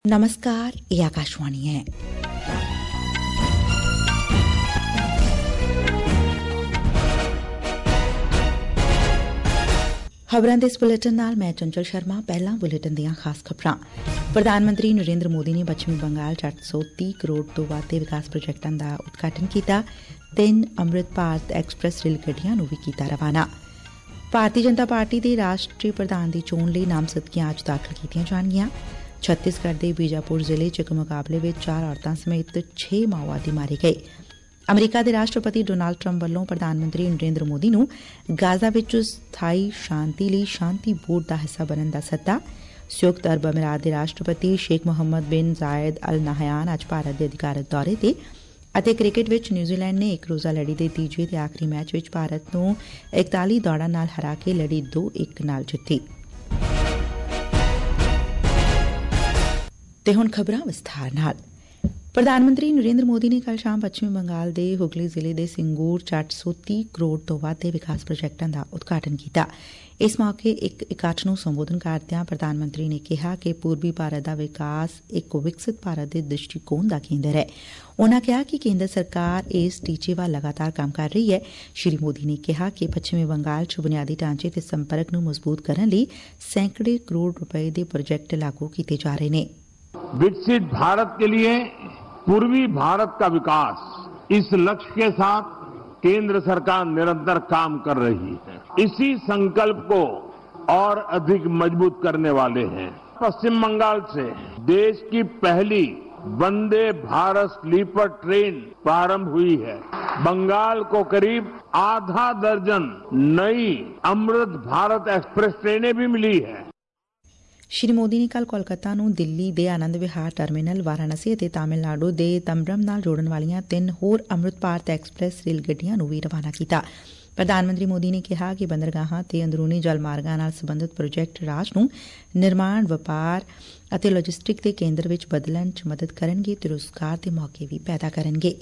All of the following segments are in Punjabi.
नमस्कार, ये आकाशवाणी है। खबरां दे इस बुलेटिन नाल मैं चंचल शर्मा। पहला बुलेटिन दियां खास खबरां। प्रधान मंत्री नरेंद्र मोदी ने पश्चिमी बंगाल 830 करोड़ तो वध दे विकास प्रोजैक्टां दा उद्घाटन कीता। 3 अमृत भारत एक्सप्रैस रेल गड्डियां नूं भी कीता रवाना। भारतीय जनता पार्टी दे राष्ट्री प्रधान दी चोण लई नामजदगियां अज दाखल कीतीआं जाणगीआं। छत्तीसगढ़ के बीजापुर जिले च एक मुकाबले में 4 औरतां समेत 6 माओवादी मारे गए। अमरीका के राष्ट्रपति डोनाल्ड ट्रंप वालों प्रधानमंत्री नरेंद्र मोदी नूं गाजा विच स्थाई शांति लई शांति बोर्ड का हिस्सा बनने का सद्दा। संयुक्त अरब अमीरात के राष्ट्रपति शेख मोहम्मद बिन जायद अल नहयान अज भारत के अधिकारत दौरे ते। ਅਤੇ ਕ੍ਰਿਕਟ ਵਿੱਚ ਨਿਊਜ਼ੀਲੈਂਡ ਨੇ ਇੱਕ ਰੋਜ਼ਾ ਲੜੀ ਦੇ ਤੀਜੇ ਤੇ ਆਖਰੀ ਮੈਚ ਵਿੱਚ ਭਾਰਤ ਨੂੰ 41 ਦੌੜਾਂ ਨਾਲ ਹਰਾ ਕੇ ਲੜੀ 2-1 ਨਾਲ ਜਿੱਤੀ। ਤੇ ਹੁਣ ਖਬਰਾਂ ਵਿਸਥਾਰ ਨਾਲ। ਪ੍ਰਧਾਨ ਮੰਤਰੀ ਨਰਿੰਦਰ ਮੋਦੀ ਨੇ ਕੱਲ ਸ਼ਾਮ ਪੱਛਮੀ ਬੰਗਾਲ ਦੇ ਹੁਗਲੀ ਜ਼ਿਲ੍ਹੇ ਦੇ ਸਿੰਗੂਰ 'ਚ 830 ਕਰੋੜ ਤੋਂ ਵੱਧ ਦੇ ਵਿਕਾਸ ਪ੍ਰੋਜੈਕਟਾਂ ਦਾ ਉਦਘਾਟਨ ਕੀਤਾ। ਇਸ ਮੌਕੇ ਇੱਕ ਇਕੱਠ ਨੂੰ ਸੰਬੋਧਨ ਕਰਦਿਆਂ ਪ੍ਰਧਾਨ ਮੰਤਰੀ ਨੇ ਕਿਹਾ ਕਿ ਪੂਰਬੀ ਭਾਰਤ ਦਾ ਵਿਕਾਸ ਇੱਕ ਵਿਕਸਿਤ ਭਾਰਤ ਦੇ ਦ੍ਰਿਸ਼ਟੀਕੋਣ ਦਾ ਕੇਂਦਰ ਹੈ। ਉਨ੍ਹਾਂ ਕਿਹਾ ਕਿ ਕੇਂਦਰ ਸਰਕਾਰ ਇਸ ਟੀਚੇ ਵੱਲ ਲਗਾਤਾਰ ਕੰਮ ਕਰ ਰਹੀ ਹੈ। ਸ਼੍ਰੀ ਮੋਦੀ ਨੇ ਕਿਹਾ ਕਿ ਪੱਛਮੀ ਬੰਗਾਲ 'ਚ ਬੁਨਿਆਦੀ ਢਾਂਚੇ ਤੇ ਸੰਪਰਕ ਨੂੰ ਮਜ਼ਬੂਤ ਕਰਨ ਲਈ ਸੈਂਕੜੇ ਕਰੋੜ ਰੁਪਏ ਦੇ ਪ੍ਰੋਜੈਕਟ ਲਾਗੂ ਕੀਤੇ ਜਾ ਰਹੇ ਨੇ। विकसित भारत के लिए पूर्वी भारत का विकास, इस लक्ष्य के साथ केंद्र सरकार निरंतर काम कर रही है। इसी संकल्प को और अधिक मजबूत करने वाले हैं। पश्चिम बंगाल से देश की पहली वंदे भारत स्लीपर ट्रेन प्रारंभ हुई है। बंगाल को करीब आधा दर्जन नई अमृत भारत एक्सप्रेस ट्रेनें भी मिली है। ਸ਼੍ਰੀ ਮੋਦੀ ਨੇ ਕੱਲ ਕੋਲਕਾਤਾ ਨੂੰ ਦਿੱਲੀ ਦੇ ਆਨੰਦ ਵਿਹਾਰ ਟਰਮੀਨਲ, ਵਾਰਾਣਸੀ ਅਤੇ ਤਾਮਿਲਨਾਡੂ ਦੇ ਤੰਬਰਮ ਨਾਲ ਜੋੜਨ ਵਾਲੀਆਂ 3 ਹੋਰ ਅੰਮ੍ਰਿਤ ਭਾਰਤ ਐਕਸਪ੍ਰੈਸ ਰੇਲ ਗੱਡੀਆਂ ਨੂੰ ਵੀ ਰਵਾਨਾ ਕੀਤਾ। ਪ੍ਰਧਾਨ ਮੰਤਰੀ ਮੋਦੀ ਨੇ ਕਿਹਾ ਕਿ ਬੰਦਰਗਾਹਾਂ ਤੇ ਅੰਦਰੂਨੀ ਜਲ ਮਾਰਗਾਂ ਨਾਲ ਸੰਬੰਧਿਤ ਪ੍ਰੋਜੈਕਟ ਰਾਜ ਨੂੰ ਨਿਰਮਾਣ, ਵਪਾਰ ਅਤੇ ਲੌਜਿਸਟਿਕ ਦੇ ਕੇਂਦਰ ਵਿੱਚ ਬਦਲਣ 'ਚ ਮਦਦ ਕਰਨਗੇ ਤੇ ਰੁਜ਼ਗਾਰ ਦੇ ਮੌਕੇ ਵੀ ਪੈਦਾ ਕਰਨਗੇ।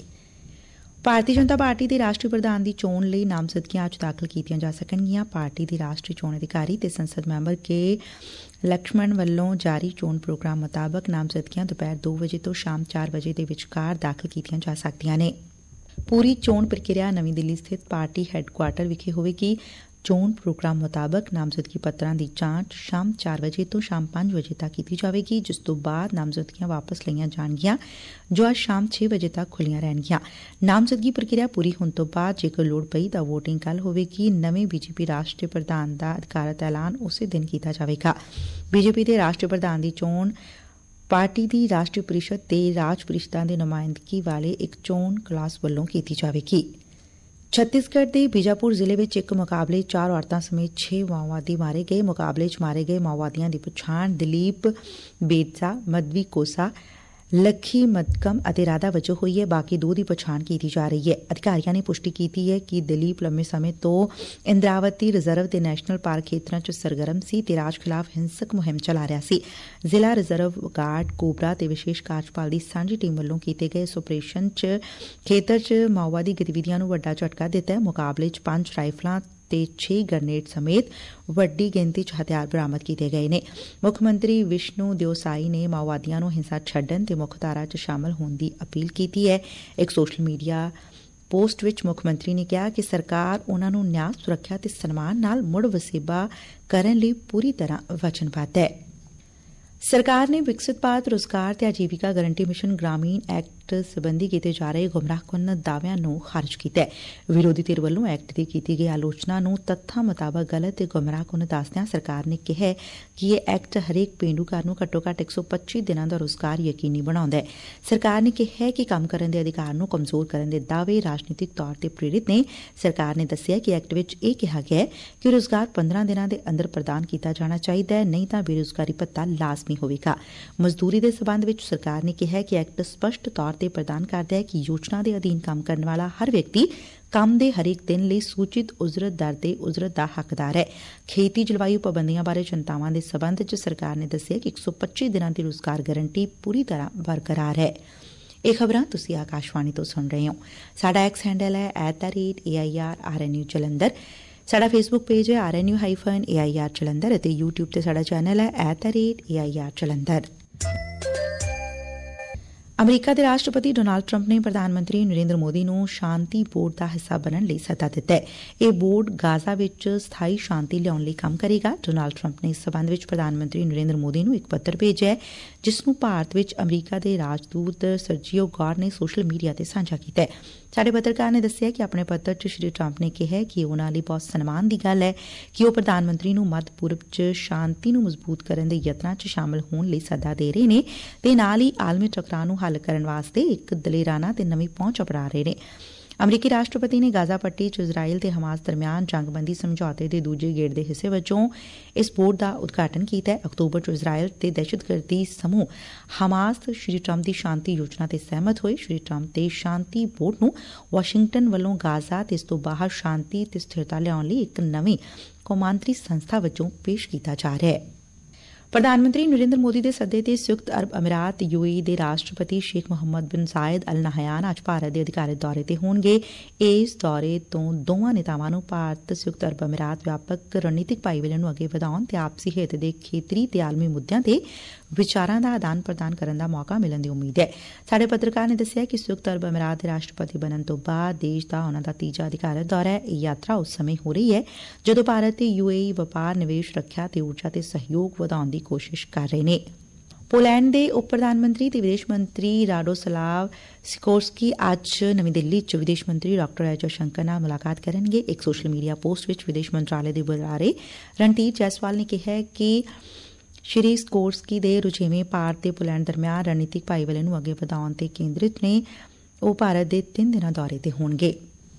ਭਾਰਤੀ ਜਨਤਾ ਪਾਰਟੀ ਦੇ ਰਾਸ਼ਟਰੀ ਪ੍ਰਧਾਨ ਦੀ ਚੋਣ ਲਈ ਨਾਮਜ਼ਦਗੀਆਂ ਅੱਜ ਦਾਖਲ ਕੀਤੀਆਂ ਜਾ ਸਕਣਗੀਆਂ। ਪਾਰਟੀ ਦੀ ਰਾਸ਼ਟਰੀ ਚੋਣ ਅਧਿਕਾਰੀ ਤੇ ਸੰਸਦ ਮੈਂਬਰ ਕੇ ਲਕਸ਼ਮਣ ਵੱਲੋਂ ਜਾਰੀ ਚੋਣ ਪ੍ਰੋਗਰਾਮ ਮੁਤਾਬਕ ਨਾਮਜ਼ਦਗੀਆਂ ਦੁਪਹਿਰ 2 ਵਜੇ ਤੋਂ ਸ਼ਾਮ 4 ਵਜੇ ਦੇ ਵਿਚਕਾਰ ਦਾਖਲ ਕੀਤੀਆਂ ਜਾ ਸਕਦੀਆਂ ਨੇ। ਪੂਰੀ ਚੋਣ ਪ੍ਰਕਿਰਿਆ ਨਵੀਂ ਦਿੱਲੀ ਸਥਿਤ ਪਾਰਟੀ ਹੈੱਡਕੁਆਰਟਰ ਵਿਖੇ ਹੋਵੇਗੀ। ਚੋਣ ਪ੍ਰੋਗਰਾਮ ਮੁਤਾਬਕ ਨਾਮਜ਼ਦਗੀ ਪੱਤਰਾਂ ਦੀ ਜਾਂਚ ਸ਼ਾਮ 4 ਵਜੇ ਤੋਂ ਸ਼ਾਮ 5 ਵਜੇ ਤੱਕ ਕੀਤੀ ਜਾਵੇਗੀ, ਜਿਸ ਤੋਂ ਬਾਅਦ ਨਾਮਜ਼ਦਗੀਆਂ ਵਾਪਸ ਲਈਆਂ ਜਾਣਗੀਆਂ, ਜੋ ਅੱਜ ਸ਼ਾਮ 6 ਵਜੇ ਤੱਕ ਖੁੱਲੀਆਂ ਰਹਿਣਗੀਆਂ। ਨਾਮਜ਼ਦਗੀ ਪ੍ਰਕਿਰਿਆ ਪੂਰੀ ਹੋਣ ਤੋਂ ਬਾਅਦ ਜੇਕਰ ਲੋੜ ਪਈ ਤਾਂ ਵੋਟਿੰਗ ਕੱਲ੍ਹ ਹੋਵੇਗੀ। ਨਵੇਂ ਬੀਜੇਪੀ ਰਾਸ਼ਟਰੀ ਪ੍ਰਧਾਨ ਦਾ ਅਧਿਕਾਰਤ ਐਲਾਨ ਉਸੇ ਦਿਨ ਕੀਤਾ ਜਾਵੇਗਾ। ਬੀਜੇਪੀ ਦੇ ਰਾਸ਼ਟਰੀ ਪ੍ਰਧਾਨ ਦੀ ਚੋਣ ਪਾਰਟੀ ਦੀ ਰਾਸ਼ਟਰੀ ਪਰਿਸ਼ਦ ਤੇ ਰਾਜ ਪਰਿਸ਼ਦਾਂ ਦੀ ਨੁਮਾਇੰਦਗੀ ਵਾਲੇ ਇੱਕ ਚੋਣ ਕਲਾਸ ਵੱਲੋਂ ਕੀਤੀ ਜਾਵੇਗੀ। ਛੱਤੀਸਗੜ੍ਹ ਦੇ ਬੀਜਾਪੁਰ ਜ਼ਿਲ੍ਹੇ ਵਿੱਚ ਇੱਕ ਮੁਕਾਬਲੇ 4 ਔਰਤਾਂ ਸਮੇਤ 6 ਮਾਓਵਾਦੀ ਮਾਰੇ ਗਏ। ਮੁਕਾਬਲੇ 'ਚ ਮਾਰੇ ਗਏ ਮਾਓਵਾਦੀਆਂ ਦੀ ਪਛਾਣ ਦਲੀਪ ਬੇਦਸਾ, ਮਦਵੀ ਕੋਸਾ, ਲੱਖੀ ਮਦਕਮ ਅਤੇ ਰਾਧਾ ਵਜੋਂ ਹੋਈ ਹੈ। ਬਾਕੀ 2 ਦੀ ਪਛਾਣ ਕੀਤੀ ਜਾ ਰਹੀ ਹੈ। ਅਧਿਕਾਰੀਆਂ ਨੇ ਪੁਸ਼ਟੀ ਕੀਤੀ ਹੈ ਕਿ ਦਲੀਪ ਲੰਮੇ ਸਮੇਂ ਤੋਂ ਇੰਦਰਾਵਤੀ ਰਿਜ਼ਰਵ ਤੇ ਨੈਸ਼ਨਲ ਪਾਰਕ ਖੇਤਰਾਂ 'ਚ ਸਰਗਰਮ ਸੀ ਤੇ ਰਾਜ ਖਿਲਾਫ ਹਿੰਸਕ ਮੁਹਿੰਮ ਚਲਾ ਰਿਹਾ ਸੀ। ਜ਼ਿਲ੍ਹਾ ਰਿਜ਼ਰਵ ਗਾਰਡ, ਕੋਬਰਾ ਤੇ ਵਿਸ਼ੇਸ਼ ਕਾਰਜਪਾਲ ਦੀ ਸਾਂਝੀ ਟੀਮ ਵੱਲੋਂ ਕੀਤੇ ਗਏ ਇਸ ਆਪਰੇਸ਼ਨ 'ਚ ਖੇਤਰ 'ਚ ਮਾਓਵਾਦੀ ਗਤੀਵਿਧੀਆਂ ਨੂੰ ਵੱਡਾ ਝਟਕਾ ਦਿੱਤਾ ਹੈ। ਮੁਕਾਬਲੇ 'ਚ 5 ਰਾਈਫਲਾਂ ਤੇ 6 ਗ੍ਰਨੇਡ ਸਮੇਤ ਵੱਡੀ ਗਿਣਤੀ 'ਚ ਹਥਿਆਰ ਬਰਾਮਦ ਕੀਤੇ ਗਏ ਨੇ। ਮੁੱਖ ਮੰਤਰੀ ਵਿਸ਼ਨੂੰ ਦਿਓਸਾਈ ਨੇ ਮਾਓਵਾਦੀਆਂ ਨੂੰ ਹਿੰਸਾ ਛੱਡਣ ਤੇ ਮੁੱਖ ਧਾਰਾ 'ਚ ਸ਼ਾਮਲ ਹੋਣ ਦੀ ਅਪੀਲ ਕੀਤੀ ਹੈ। ਇੱਕ ਸੋਸ਼ਲ ਮੀਡੀਆ ਪੋਸਟ ਵਿੱਚ ਮੁੱਖ ਮੰਤਰੀ ਨੇ ਕਿਹਾ ਕਿ ਸਰਕਾਰ ਉਨ੍ਹਾਂ ਨੂੰ ਨਿਆਂ, ਸੁਰੱਖਿਆ ਤੇ ਸਨਮਾਨ ਨਾਲ ਮੁੜ ਵਸੇਬਾ ਕਰਨ ਲਈ ਪੂਰੀ ਤਰ੍ਹਾਂ ਵਚਨਬੱਧ ਹੈ। ਸਰਕਾਰ ਨੇ ਵਿਕਸਿਤ ਭਾਰਤ ਰੁਜ਼ਗਾਰ ਤੇ ਆਜੀਵਿਕਾ ਗਰੰਟੀ ਮਿਸ਼ਨ ਗ੍ਰਾਮੀਣ ਐਕਟ ਸਬੰਧੀ ਕੀਤੇ ਜਾ ਰਹੇ ਗੁੰਮਰਾਹਕੁੰਨ ਦਾਅਵਿਆਂ ਨੂੰ ਖਾਰਜ ਕੀਤਾ ਹੈ। ਵਿਰੋਧੀ ਧਿਰ ਵੱਲੋਂ ਐਕਟ ਦੀ ਕੀਤੀ ਗਈ ਆਲੋਚਨਾ ਨੂੰ ਤੱਥਾਂ ਮੁਤਾਬਕ ਗਲਤ ਤੇ ਗੁੰਮਰਾਹਕੁੰਨ ਦੱਸਦਿਆਂ ਸਰਕਾਰ ਨੇ ਕਿਹਾ ਕਿ ਇਹ ਐਕਟ ਹਰੇਕ ਪੇਂਡੂ ਘਰ ਨੂੰ ਘੱਟੋ ਘੱਟ 125 ਦਿਨਾਂ ਦਾ ਰੁਜ਼ਗਾਰ ਯਕੀਨੀ ਬਣਾਉਂਦਾ ਹੈ। ਸਰਕਾਰ ਨੇ ਕਿਹਾ ਕਿ ਕੰਮ ਕਰਨ ਦੇ ਅਧਿਕਾਰ ਨੂੰ ਕਮਜ਼ੋਰ ਕਰਨ ਦੇ ਦਾਅਵੇ ਰਾਜਨੀਤਿਕ ਤੌਰ ਤੇ ਪ੍ਰੇਰਿਤ ਨੇ। ਸਰਕਾਰ ਨੇ ਦੱਸਿਆ ਕਿ ਐਕਟ ਵਿੱਚ ਇਹ ਕਿਹਾ ਗਿਆ ਹੈ ਕਿ ਰੁਜ਼ਗਾਰ 15 ਦਿਨਾਂ ਦੇ ਅੰਦਰ ਪ੍ਰਦਾਨ ਕੀਤਾ ਜਾਣਾ ਚਾਹੀਦਾ ਹੈ, ਨਹੀਂ ਤਾਂ ਬੇਰੁਜ਼ਗਾਰੀ ਭੱਤਾ ਲਾਜ਼ਮੀ ਹੋਵੇਗਾ। ਮਜ਼ਦੂਰੀ ਦੇ ਸਬੰਧ ਵਿੱਚ ਸਰਕਾਰ ਨੇ ਕਿਹਾ ਕਿ ਐਕਟ ਸਪਸ਼ਟ ਤੌਰ ਤੇ ਪ੍ਰਦਾਨ ਕਰਦਾ ਹੈ ਕਿ ਯੋਜਨਾ ਦੇ ਅਧੀਨ ਕੰਮ ਕਰਨ ਵਾਲਾ ਹਰ ਵਿਅਕਤੀ ਕੰਮ ਦੇ ਹਰੇਕ ਦਿਨ ਲਈ ਸੂਚਿਤ ਉਜਰਤ ਦਰ ਤੇ ਉਜਰਤ ਦਾ ਹੱਕਦਾਰ ਹੈ। ਖੇਤੀ ਜਲਵਾਯੂ ਪਾਬੰਦੀਆਂ ਬਾਰੇ ਚਿੰਤਾਵਾਂ ਦੇ ਸਬੰਧ ਵਿੱਚ ਸਰਕਾਰ ਨੇ ਦੱਸਿਆ ਕਿ 125 ਦਿਨਾਂ ਦੀ ਰੁਜ਼ਗਾਰ ਗਰੰਟੀ ਪੂਰੀ ਤਰ੍ਹਾਂ ਬਰਕਰਾਰ ਹੈ। ਇਹ ਖਬਰਾਂ ਤੁਸੀਂ ਆਕਾਸ਼ਵਾਣੀ ਤੋਂ ਸੁਣ ਰਹੇ ਹੋ। ਸਾਡਾ ਐਕਸ ਹੈਂਡਲ ਹੈ @AIRRNU ਜਲੰਧਰ। ਸਾਡਾ ਫੇਸਬੁੱਕ ਪੇਜ ਹੈ RNU-AIR ਜਲੰਧਰ ਅਤੇ YouTube ਤੇ ਸਾਡਾ ਚੈਨਲ ਹੈ @AIR ਜਲੰਧਰ। ਅਮਰੀਕਾ ਦੇ ਰਾਸ਼ਟਰਪਤੀ ਡੋਨਾਲਡ ਟਰੰਪ ਨੇ ਪ੍ਰਧਾਨ ਮੰਤਰੀ ਨਰਿੰਦਰ ਮੋਦੀ ਨੂੰ ਸ਼ਾਂਤੀ ਬੋਰਡ ਦਾ ਹਿੱਸਾ ਬਣਨ ਲਈ ਸੱਦਾ ਦਿੱਤਾ ਹੈ। ਇਹ ਬੋਰਡ ਗਾਜ਼ਾ ਵਿੱਚ ਸਥਾਈ ਸ਼ਾਂਤੀ ਲਿਆਉਣ ਲਈ ਕੰਮ ਕਰੇਗਾ। ਡੋਨਾਲਡ ਟਰੰਪ ਨੇ ਇਸ ਸਬੰਧ ਵਿੱਚ ਪ੍ਰਧਾਨ ਮੰਤਰੀ ਨਰਿੰਦਰ ਮੋਦੀ ਨੂੰ ਇੱਕ ਪੱਤਰ ਭੇਜਿਆ ਹੈ, ਜਿਸ ਨੂੰ ਭਾਰਤ ਵਿੱਚ ਅਮਰੀਕਾ ਦੇ ਰਾਜਦੂਤ ਸਰਜੀਓ ਗੌਰ ਨੇ ਸੋਸ਼ਲ ਮੀਡੀਆ ਤੇ ਸਾਂਝਾ ਕੀਤਾ ਹੈ। ਸਾਡੇ ਪੱਤਰਕਾਰ ਨੇ ਦੱਸਿਆ ਕਿ ਆਪਣੇ ਪੱਤਰ 'ਚ ਸ਼੍ਰੀ ਟਰੰਪ ਨੇ ਕਿਹਾ ਕਿ ਉਨ੍ਹਾਂ ਲਈ ਬਹੁਤ ਸਨਮਾਨ ਦੀ ਗੱਲ ਹੈ ਕਿ ਉਹ ਪ੍ਰਧਾਨ ਮੰਤਰੀ ਨੂੰ ਮੱਧ ਪੂਰਬ 'ਚ ਸ਼ਾਂਤੀ ਨੂੰ ਮਜ਼ਬੂਤ ਕਰਨ ਦੇ ਯਤਨਾਂ 'ਚ ਸ਼ਾਮਲ ਹੋਣ ਲਈ ਸੱਦਾ ਦੇ ਰਹੇ ਨੇ ਤੇ ਨਾਲ ਹੀ ਆਲਮੀ ਟਕਰਾਅ ਨੂੰ ਹੱਲ ਕਰਨ ਵਾਸਤੇ ਇੱਕ ਦਲੇਰਾਨਾ ਤੇ ਨਵੀਂ ਪਹੁੰਚ ਅਪਣਾ ਰਹੇ ਨੇ। ਅਮਰੀਕੀ ਰਾਸ਼ਟਰਪਤੀ ਨੇ ਗਾਜ਼ਾ ਪੱਟੀ 'ਚ ਇਜ਼ਰਾਈਲ ਤੇ ਹਮਾਸ ਦਰਮਿਆਨ ਜੰਗਬੰਦੀ ਸਮਝੌਤੇ ਦੇ ਦੂਜੇ ਗੇੜ ਦੇ ਹਿੱਸੇ ਵਜੋਂ ਇਸ ਬੋਰਡ ਦਾ ਉਦਘਾਟਨ ਕੀਤਾ ਹੈ। ਅਕਤੂਬਰ 'ਚ ਇਜ਼ਰਾਈਲ ਤੇ ਦਹਿਸ਼ਤਗਰਦੀ ਸਮੂਹ ਹਮਾਸ ਸ਼੍ਰੀ ਟਰੰਪ ਦੀ ਸ਼ਾਂਤੀ ਯੋਜਨਾ ਤੇ ਸਹਿਮਤ ਹੋਏ। ਸ਼੍ਰੀ ਟਰੰਪ ਦੇ ਸ਼ਾਂਤੀ ਬੋਰਡ ਨੂੰ ਵਾਸ਼ਿੰਗਟਨ ਵੱਲੋਂ ਗਾਜ਼ਾ ਤੇ ਇਸ ਤੋਂ ਬਾਹਰ ਸ਼ਾਂਤੀ ਤੇ ਸਥਿਰਤਾ ਲਿਆਉਣ ਲਈ ਇੱਕ ਨਵੀਂ ਕੌਮਾਂਤਰੀ ਸੰਸਥਾ ਵਜੋਂ ਪੇਸ਼ ਕੀਤਾ ਜਾ ਰਿਹਾ ਹੈ। ਪ੍ਰਧਾਨ ਮੰਤਰੀ ਨਰਿੰਦਰ ਮੋਦੀ ਦੇ ਸੱਦੇ ਤੇ ਸੰਯੁਕਤ ਅਰਬ ਅਮੀਰਾਤ UAE ਦੇ ਰਾਸ਼ਟਰਪਤੀ ਸ਼ੇਖ ਮੁਹੰਮਦ ਬਿਨ ਜ਼ਾਇਦ ਅਲ ਨਹਯਾਨ ਅੱਜ ਭਾਰਤ ਦੇ ਅਧਿਕਾਰਤ ਦੌਰੇ ਤੇ ਹੋਣਗੇ। ਇਸ ਦੌਰੇ ਤੋਂ ਦੋਵਾਂ ਨੇਤਾਵਾਂ ਨੂੰ ਭਾਰਤ ਸੰਯੁਕਤ ਅਰਬ ਅਮੀਰਾਤ ਵਿਆਪਕ ਰਣਨੀਤਿਕ ਭਾਈਵਾਲੀ ਨੂੰ ਅੱਗੇ ਵਧਾਉਣ ਤੇ ਆਪਸੀ ਹਿੱਤ ਦੇ ਖੇਤਰੀ ਤੇ ਆਲਮੀ ਮੁੱਦਿਆਂ ਤੇ ਵਿਚਾਰਾਂ ਦਾ ਆਦਾਨ ਪ੍ਰਦਾਨ ਕਰਨ ਦਾ ਮੌਕਾ ਮਿਲਣ ਦੀ ਉਮੀਦ ਹੈ। ਸਾਡੇ ਪੱਤਰਕਾਰ ਨੇ ਦੱਸਿਆ ਕਿ ਸੰਯੁਕਤ ਅਰਬ ਅਮੀਰਾਤ ਦੇ ਰਾਸ਼ਟਰਪਤੀ ਬਣਨ ਤੋਂ ਬਾਅਦ ਦੇਸ਼ ਦਾ ਉਨ੍ਹਾਂ ਦਾ ਤੀਜਾ ਅਧਿਕਾਰਤ ਦੌਰਾ ਹੈ। ਇਹ ਯਾਤਰਾ ਉਸ ਸਮੇਂ ਹੋ ਰਹੀ ਹੈ ਜਦੋਂ ਭਾਰਤ ਤੇ UAE ਵਪਾਰ, ਨਿਵੇਸ਼, ਰੱਖਿਆ ਤੇ ਊਰਜਾ ਤੇ ਸਹਿਯੋਗ ਵਧਾਉਣ ਦੀ ਕੋਸ਼ਿਸ਼ ਕਰ ਰਹੇ ਨੇ। ਪੋਲੈਂਡ ਦੇ ਉਪ ਪ੍ਰਧਾਨ ਮੰਤਰੀ ਤੇ ਵਿਦੇਸ਼ ਮੰਤਰੀ ਰਾਡੋਸਲਾਵ ਸਿਕੋਰਸਕੀ ਅੱਜ ਨਵੀਂ ਦਿੱਲੀ 'ਚ ਵਿਦੇਸ਼ ਮੰਤਰੀ ਡਾ. ਐਸ ਜਯਸ਼ੰਕਰ ਨਾਲ ਮੁਲਾਕਾਤ ਕਰਨਗੇ। ਇੱਕ ਸੋਸ਼ਲ ਮੀਡੀਆ ਪੋਸਟ ਵਿੱਚ ਵਿਦੇਸ਼ ਮੰਤਰਾਲੇ ਦੇ ਬੁਲਾਰੇ ਰਣਧੀਰ ਜੈਸਵਾਲ ਨੇ ਕਿਹਾ ਕਿ ਸ਼੍ਰੀ ਸਿਕੋਰਸਕੀ ਦੇ ਰੁਝੇਵੇਂ ਭਾਰਤ ਤੇ ਪੋਲੈਂਡ ਦਰਮਿਆਨ ਰਣਨੀਤਿਕ ਭਾਈਵਾਲੀ ਨੂੰ ਅੱਗੇ ਵਧਾਉਣ ਤੇ ਕੇਂਦਰਿਤ ਨੇ। ਉਹ ਭਾਰਤ ਦੇ 3 ਦਿਨਾਂ ਦੌਰੇ ਤੇ ਹੋਣਗੇ।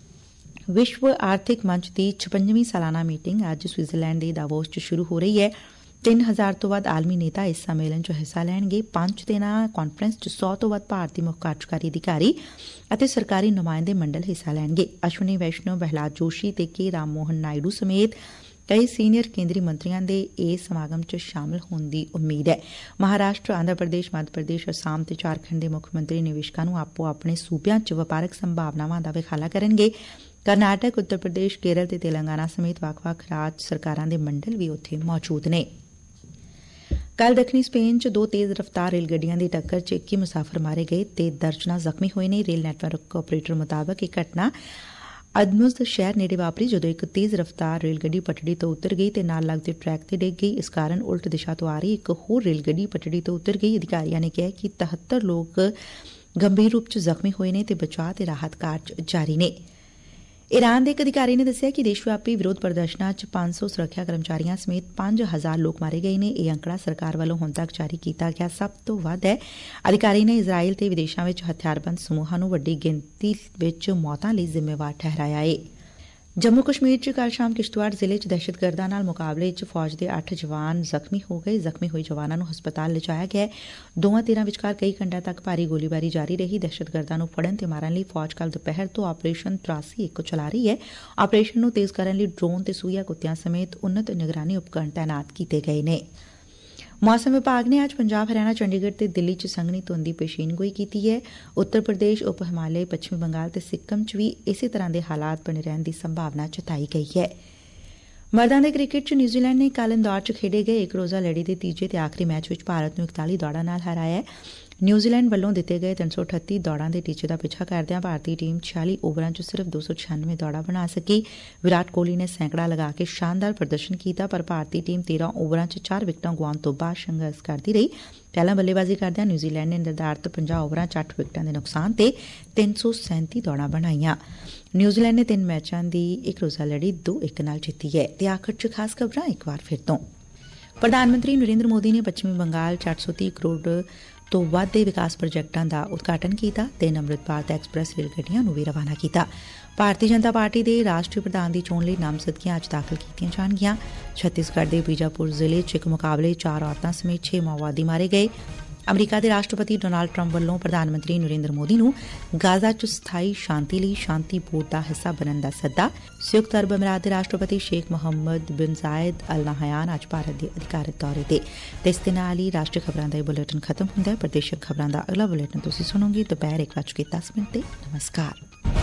ਵਿਸ਼ਵ ਆਰਥਿਕ ਮੰਚ ਦੀ 56ਵੀਂ ਸਾਲਾਨਾ ਮੀਟਿੰਗ ਅੱਜ ਸਵਿਟਜ਼ਰਲੈਂਡ ਦੇ ਦਾਵੋਸ 'ਚ ਸ਼ੁਰੂ ਹੋ ਰਹੀ ਹੈ। 3000 ਤੋਂ ਵੱਧ ਆਲਮੀ ਨੇਤਾ ਇਸ ਸੰਮੇਲਨ 'ਚ ਹਿੱਸਾ ਲੈਣਗੇ। 5 ਦਿਨਾਂ ਕਾਨਫਰੰਸ 'ਚ 100 ਤੋਂ ਵੱਧ ਭਾਰਤੀ ਮੁੱਖ ਕਾਰਜਕਾਰੀ ਅਧਿਕਾਰੀ ਅਤੇ ਸਰਕਾਰੀ ਨੁਮਾਇੰਦੇ ਮੰਡਲ ਹਿੱਸਾ ਲੈਣਗੇ। ਅਸ਼ਵਨੀ ਵੈਸ਼ਨਵ, ਪ੍ਰਹਿਲਾਦ ਜੋਸ਼ੀ ਤੇ ਕੇ ਰਾਮ ਮੋਹਨ ਨਾਇਡੂ ਸਮੇਤ ਕਈ ਸੀਨੀਅਰ ਕੇਂਦਰੀ ਮੰਤਰੀਆਂ ਦੇ ਇਸ ਸਮਾਗਮ 'ਚ ਸ਼ਾਮਲ ਹੋਣ ਦੀ ਉਮੀਦ ਹੈ। ਮਹਾਰਾਸ਼ਟਰ, ਆਂਧਰਾ ਪ੍ਰਦੇਸ਼, ਮੱਧ ਪ੍ਰਦੇਸ਼, ਅਸਾਮ ਤੇ ਝਾਰਖੰਡ ਦੇ ਮੁੱਖ ਮੰਤਰੀ ਨਿਵੇਸ਼ਕਾਂ ਨੂੰ ਆਪੋ ਆਪਣੇ ਸੂਬਿਆਂ 'ਚ ਵਪਾਰਕ ਸੰਭਾਵਨਾਵਾਂ ਦਾ ਵਿਖਾਲਾ ਕਰਨਗੇ। ਕਰਨਾਟਕ, ਉੱਤਰ ਪ੍ਰਦੇਸ਼, ਕੇਰਲ ਤੇ ਤੇਲੰਗਾਨਾ ਸਮੇਤ ਵੱਖ-ਵੱਖ ਰਾਜ ਸਰਕਾਰਾਂ ਦੇ ਮੰਡਲ ਵੀ ਉੱਥੇ ਮੌਜੂਦ ਨੇ। ਕੱਲ੍ਹ ਦੱਖਣੀ ਸਪੇਨ 'ਚ 2 ਤੇਜ਼ ਰਫ਼ਤਾਰ ਰੇਲ ਗੱਡੀਆਂ ਦੀ ਟੱਕਰ 'ਚ 21 ਮੁਸਾਫਰ ਮਾਰੇ ਗਏ ਤੇ ਦਰਜਨਾਂ ਜ਼ਖਮੀ ਹੋਏ ਨੇ। ਰੇਲ ਨੈਟਵਰਕ ਆਪਰੇਟਰ ਮੁਤਾਬਕ ਇਹ ਘਟਨਾ ਅਦਮੁਜ਼ ਸ਼ਹਿਰ ਨੇੜੇ ਵਾਪਰੀ ਜਦੋਂ ਇੱਕ ਤੇਜ਼ ਰਫ਼ਤਾਰ ਰੇਲ ਗੱਡੀ ਪਟੜੀ ਤੋਂ ਉਤਰ ਗਈ ਤੇ ਨਾਲ ਲੱਗਦੇ ਟਰੈਕ ਤੇ ਡਿੱਗ ਗਈ। ਇਸ ਕਾਰਨ ਉਲਟ ਦਿਸ਼ਾ ਤੋਂ ਆ ਰਹੀ ਇੱਕ ਹੋਰ ਰੇਲ ਗੱਡੀ ਪਟੜੀ ਤੋਂ ਉਤਰ ਗਈ। ਅਧਿਕਾਰੀਆਂ ਨੇ ਕਿਹਾ ਕਿ 73 ਲੋਕ ਗੰਭੀਰ ਰੂਪ 'ਚ ਜ਼ਖਮੀ ਹੋਏ ਨੇ ਤੇ ਬਚਾਅ ਤੇ ਰਾਹਤ ਕਾਰਜ ਜਾਰੀ ਨੇ। ਈਰਾਨ ਦੇ ਇੱਕ ਅਧਿਕਾਰੀ ਨੇ ਦੱਸਿਆ ਕਿ ਦੇਸ਼ ਵਿਆਪੀ ਵਿਰੋਧ ਪ੍ਰਦਰਸ਼ਨਾਂ 'ਚ 500 ਸੁਰੱਖਿਆ ਕਰਮਚਾਰੀਆਂ ਸਮੇਤ 5000 ਲੋਕ ਮਾਰੇ ਗਏ ਨੇ। ਇਹ ਅੰਕੜਾ ਸਰਕਾਰ ਵੱਲੋਂ ਹੁਣ ਤੱਕ ਜਾਰੀ ਕੀਤਾ ਗਿਆ ਸਭ ਤੋਂ ਵੱਧ ਹੈ। ਅਧਿਕਾਰੀ ਨੇ ਇਜ਼ਰਾਈਲ ਤੇ ਵਿਦੇਸ਼ਾਂ ਵਿੱਚ ਹਥਿਆਰਬੰਦ ਸਮੂਹਾਂ ਨੂੰ ਵੱਡੀ ਗਿਣਤੀ ਵਿੱਚ ਮੌਤਾਂ ਲਈ ਜ਼ਿੰਮੇਵਾਰ ਠਹਿਰਾਇਆ ਏ। ਜੰਮੂ ਕਸ਼ਮੀਰ 'ਚ ਕੱਲ੍ਹ ਸ਼ਾਮ ਕਿਸ਼ਤਵਾੜ ਜ਼ਿਲ੍ਹੇ 'ਚ ਦਹਿਸ਼ਤਗਰਦਾਂ ਨਾਲ ਮੁਕਾਬਲੇ 'ਚ ਫੌਜ ਦੇ 8 ਜਵਾਨ ਜ਼ਖਮੀ ਹੋ ਗਏ। ਜ਼ਖਮੀ ਹੋਏ ਜਵਾਨਾਂ ਨੂੰ ਹਸਪਤਾਲ ਲਿਜਾਇਆ ਗਿਆ। ਦੋਵਾਂ ਧਿਰਾਂ ਵਿਚਕਾਰ ਕਈ ਘੰਟਿਆਂ ਤੱਕ ਭਾਰੀ ਗੋਲੀਬਾਰੀ ਜਾਰੀ ਰਹੀ। ਦਹਿਸ਼ਤਗਰਦਾਂ ਨੂੰ ਫੜਨ ਤੇ ਮਾਰਨ ਲਈ ਫੌਜ ਕੱਲ੍ਹ ਦੁਪਹਿਰ ਤੋਂ ਆਪਰੇਸ਼ਨ 83 ਚਲਾ ਰਹੀ ਹੈ। ਆਪਰੇਸ਼ਨ ਨੂੰ ਤੇਜ਼ ਕਰਨ ਲਈ ਡਰੋਨ ਤੇ ਸੂਈਆ ਕੁੱਤਿਆਂ ਸਮੇਤ ਉੱਨਤ ਨਿਗਰਾਨੀ ਉਪਕਰਨ ਤਾਇਨਾਤ ਕੀਤੇ ਗਏ ਨੇ। ਮੌਸਮ ਵਿਭਾਗ ਨੇ ਅੱਜ ਪੰਜਾਬ, ਹਰਿਆਣਾ, ਚੰਡੀਗੜ੍ਹ ਤੇ ਦਿੱਲੀ 'ਚ ਸੰਘਣੀ ਧੁੰਦ ਦੀ ਪੇਸ਼ੀਨਗੋਈ ਕੀਤੀ ਹੈ। ਉੱਤਰ ਪ੍ਰਦੇਸ਼, ਉਪ ਹਿਮਾਲਿਆ, ਪੱਛਮੀ ਬੰਗਾਲ ਤੇ ਸਿੱਕਮ 'ਚ ਵੀ ਇਸੇ ਤਰ੍ਹਾਂ ਦੇ ਹਾਲਾਤ ਬਣੇ ਰਹਿਣ ਦੀ ਸੰਭਾਵਨਾ ਜਤਾਈ ਗਈ ਹੈ। ਮਰਦਾਂ ਦੇ ਕ੍ਰਿਕਟ 'ਚ ਨਿਊਜ਼ੀਲੈਂਡ ਨੇ ਕੱਲ੍ਹ ਇੰਦੌਰ 'ਚ ਖੇਡੇ ਗਏ ਇੱਕ ਰੋਜ਼ਾ ਲੜੀ ਦੇ ਤੀਜੇ ਤੇ ਆਖਰੀ ਮੈਚ ਵਿੱਚ ਭਾਰਤ ਨੂੰ 41 ਦੌੜਾਂ ਨਾਲ ਹਰਾਇਆ। ਨਿਊਜ਼ੀਲੈਂਡ ਵੱਲੋਂ ਦਿੱਤੇ ਗਏ 338 ਦੌੜਾਂ ਦੇ ਟੀਚੇ ਦਾ ਪਿੱਛਾ ਕਰਦਿਆਂ ਭਾਰਤੀ ਟੀਮ 46 ਓਵਰਾਂ 'ਚ ਸਿਰਫ 296 ਦੌੜਾਂ ਬਣਾ ਸਕੀ। ਵਿਰਾਟ ਕੋਹਲੀ ਨੇ ਸੈਂਕੜਾ ਲਗਾ ਕੇ ਸ਼ਾਨਦਾਰ ਪ੍ਰਦਰਸ਼ਨ ਕੀਤਾ, ਪਰ ਭਾਰਤੀ ਟੀਮ 13 ਓਵਰਾਂ 'ਚ 4 ਵਿਕਟਾਂ ਗੁਆਉਣ ਤੋਂ ਬਾਅਦ ਸੰਘਰਸ਼ ਕਰਦੀ ਰਹੀ। ਪਹਿਲਾਂ ਬੱਲੇਬਾਜ਼ੀ ਕਰਦਿਆਂ ਨਿਊਜ਼ੀਲੈਂਡ ਨੇ ਨਿਰਧਾਰਤ 50 ਓਵਰਾਂ 'ਚ 8 ਵਿਕਟਾਂ ਦੇ ਨੁਕਸਾਨ ਤੇ 337 ਦੌੜਾਂ ਬਣਾਈਆਂ। ਨਿਊਜ਼ੀਲੈਂਡ ਨੇ 3 ਮੈਚਾਂ ਦੀ ਇੱਕ ਰੋਜ਼ਾ ਲੜੀ 2-1 ਨਾਲ ਜਿੱਤੀ ਹੈ। ਤੇ ਆਖਰ 'ਚ ਖਾਸ ਖਬਰਾਂ ਇੱਕ ਵਾਰ ਫਿਰ ਤੋਂ। ਪ੍ਰਧਾਨ ਮੰਤਰੀ ਨਰਿੰਦਰ ਮੋਦੀ ਨੇ ਪੱਛਮੀ ਬੰਗਾਲ 'ਚ 830 ਕਰੋੜ ਤੋਂ ਵੱਧ ਦੇ ਵਿਕਾਸ ਪ੍ਰੋਜੈਕਟਾਂ ਦਾ ਉਦਘਾਟਨ ਕੀਤਾ ਤੇ ਅੰਮ੍ਰਿਤ ਭਾਰਤ ਐਕਸਪ੍ਰੈਸ ਰੇਲ ਗੱਡੀਆਂ ਨੂੰ ਵੀ ਰਵਾਨਾ ਕੀਤਾ। ਭਾਰਤੀ ਜਨਤਾ ਪਾਰਟੀ ਦੇ ਰਾਸ਼ਟਰੀ ਪ੍ਰਧਾਨ ਦੀ ਚੋਣ ਲਈ ਨਾਮਜ਼ਦਗੀਆਂ ਅੱਜ ਦਾਖਲ ਕੀਤੀਆਂ ਜਾਣਗੀਆਂ। ਛੱਤੀਸਗੜ੍ਹ ਦੇ ਬੀਜਾਪੁਰ ਜ਼ਿਲ੍ਹੇ 'ਚ ਇੱਕ ਮੁਕਾਬਲੇ 4 ਔਰਤਾਂ ਸਮੇਤ 6 ਮਾਓਵਾਦੀ ਮਾਰੇ ਗਏ। ਅਮਰੀਕਾ ਦੇ ਰਾਸ਼ਟਰਪਤੀ ਡੋਨਾਲਡ ਟਰੰਪ ਵੱਲੋਂ ਪ੍ਰਧਾਨ ਮੰਤਰੀ ਨਰਿੰਦਰ ਮੋਦੀ ਨੂੰ ਗਾਜ਼ਾ 'ਚ ਸਥਾਈ ਸ਼ਾਂਤੀ ਲਈ ਸ਼ਾਂਤੀ ਬੋਰਡ ਦਾ ਹਿੱਸਾ ਬਣਨ ਦਾ ਸੱਦਾ। ਸੰਯੁਕਤ ਅਰਬ ਅਮੀਰਾਤ ਦੇ ਰਾਸ਼ਟਰਪਤੀ ਸ਼ੇਖ ਮੁਹੰਮਦ ਬਿਨ ਜ਼ਾਇਦ ਅਲ ਨਹਯਾਨ ਅੱਜ ਭਾਰਤ ਦੇ ਅਧਿਕਾਰਤ ਦੌਰੇ ਤੇ। ਇਸ ਦੇ ਨਾਲ ਹੀ ਰਾਸ਼ਟਰੀ ਖਬਰਾਂ ਦਾ ਇਹ ਬੁਲੇਟਿਨ ਖਤਮ ਹੁੰਦਾ ਹੈ। ਪ੍ਰਦੇਸ਼ਕ ਖਬਰਾਂ ਦਾ ਅਗਲਾ ਬੁਲੇਟਿਨ ਤੁਸੀਂ ਸੁਣੋਗੇ ਦੁਪਹਿਰ 1:10 ਤੇ। ਨਮਸਕਾਰ।